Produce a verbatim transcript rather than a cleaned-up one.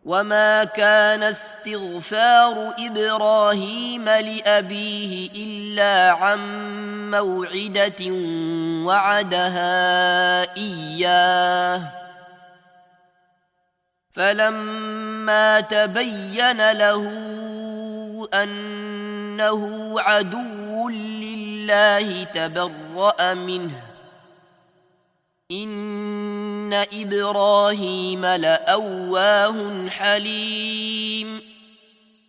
وما كان استغفار إبراهيم لأبيه إلا عن موعدة وعدها إياه فلما تبين له أنه عدو لله تبرأ منه إن إبراهيم لأواه حليم